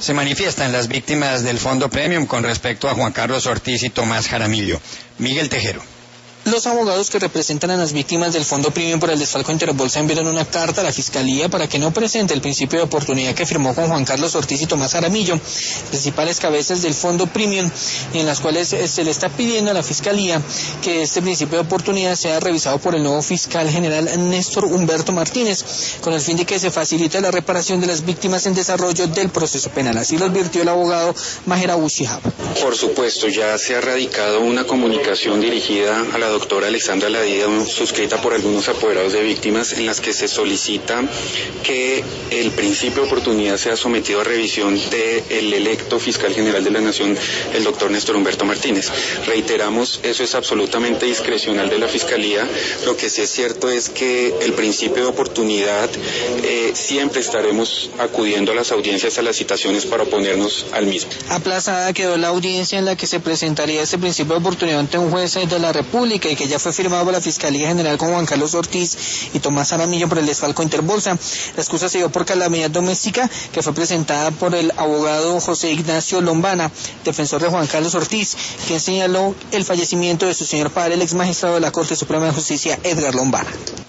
se manifiestan las víctimas del Fondo Premium con respecto a Juan Carlos Ortiz y Tomás Jaramillo. Miguel Tejero. Los abogados que representan a las víctimas del Fondo Premium por el desfalco Interbolsa enviaron una carta a la Fiscalía para que no presente el principio de oportunidad que firmó con Juan Carlos Ortiz y Tomás Jaramillo, principales cabezas del Fondo Premium, en las cuales se le está pidiendo a la Fiscalía que este principio de oportunidad sea revisado por el nuevo fiscal general Néstor Humberto Martínez, con el fin de que se facilite la reparación de las víctimas en desarrollo del proceso penal. Así lo advirtió el abogado Maher Abu Shihab. Por supuesto, ya se ha radicado una comunicación dirigida a la doctora Alexandra Ladida, suscrita por algunos apoderados de víctimas, en las que se solicita que el principio de oportunidad sea sometido a revisión del electo fiscal general de la Nación, el doctor Néstor Humberto Martínez. Reiteramos, eso es absolutamente discrecional de la Fiscalía. Lo que sí es cierto es que el principio de oportunidad siempre estaremos acudiendo a las audiencias, a las citaciones para oponernos al mismo. Aplazada quedó la audiencia en la que se presentaría ese principio de oportunidad ante un juez de la República y que ya fue firmado por la Fiscalía General con Juan Carlos Ortiz y Tomás Jaramillo por el desfalco Interbolsa. La excusa se dio por calamidad doméstica, que fue presentada por el abogado José Ignacio Lombana, defensor de Juan Carlos Ortiz, quien señaló el fallecimiento de su señor padre, el ex magistrado de la Corte Suprema de Justicia, Edgar Lombana.